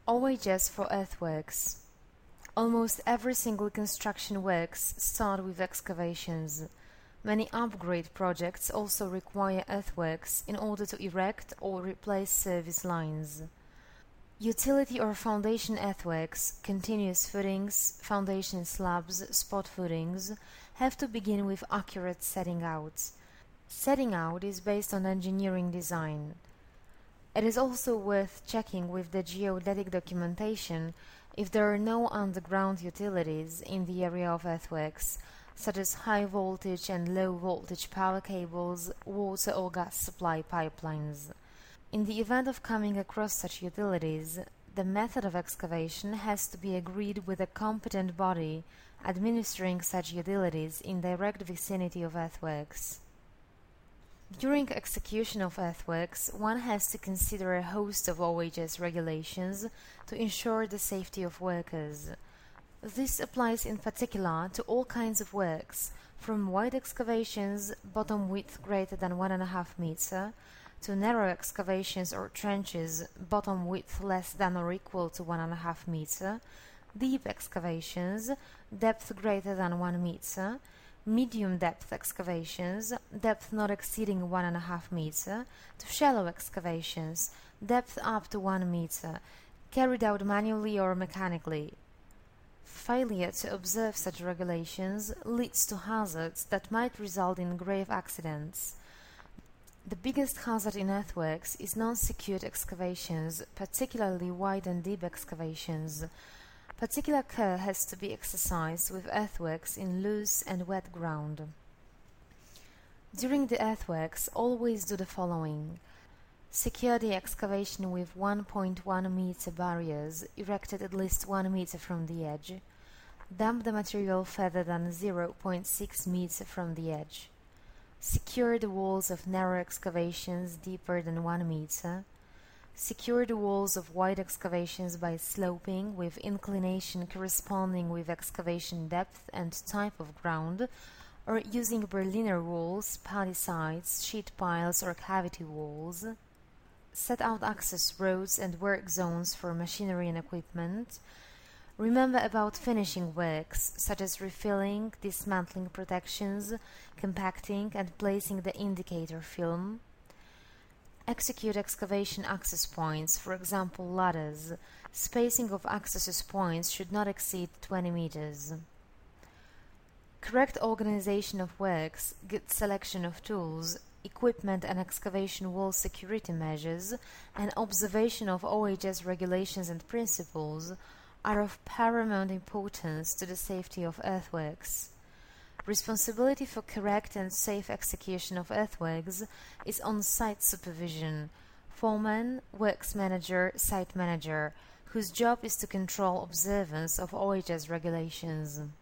OHS for earthworks. Almost every single construction works start with excavations. Many upgrade projects also require earthworks in order to erect or replace service lines. Utility or foundation earthworks, continuous footings, foundation slabs, spot footings, have to begin with accurate setting out. Setting out is based on engineering design. It is also worth checking with the geodetic documentation if there are no underground utilities in the area of earthworks, such as high voltage and low voltage power cables, water or gas supply pipelines. In the event of coming across such utilities, the method of excavation has to be agreed with a competent body administering such utilities in direct vicinity of earthworks. During execution of earthworks, one has to consider a host of OHS regulations to ensure the safety of workers. This applies in particular to all kinds of works, from wide excavations, bottom width greater than 1.5 meter, to narrow excavations or trenches, bottom width less than or equal to 1.5 meter, deep excavations, depth greater than 1 meter, medium depth excavations, depth not exceeding 1.5 meter, to shallow excavations, depth up to 1 meter, carried out manually or mechanically. Failure to observe such regulations leads to hazards that might result in grave accidents. The biggest hazard in earthworks is non-secured excavations, particularly wide and deep excavations. Particular care has to be exercised with earthworks in loose and wet ground. During the earthworks, always do the following. Secure the excavation with 1.1 meter barriers erected at least 1 meter from the edge. Dump the material further than 0.6 meter from the edge. Secure the walls of narrow excavations deeper than 1 meter. Secure the walls of wide excavations by sloping with inclination corresponding with excavation depth and type of ground, or using Berliner walls, palisades, sheet piles or cavity walls. Set out access roads and work zones for machinery and equipment. Remember about finishing works, such as refilling, dismantling protections, compacting and placing the indicator film. Execute excavation access points, for example ladders. Spacing of access points should not exceed 20 meters. Correct organization of works, good selection of tools, equipment and excavation wall security measures, and observation of OHS regulations and principles are of paramount importance to the safety of earthworks. Responsibility for correct and safe execution of earthworks is on site supervision, foreman, works manager, site manager, whose job is to control observance of OHS regulations.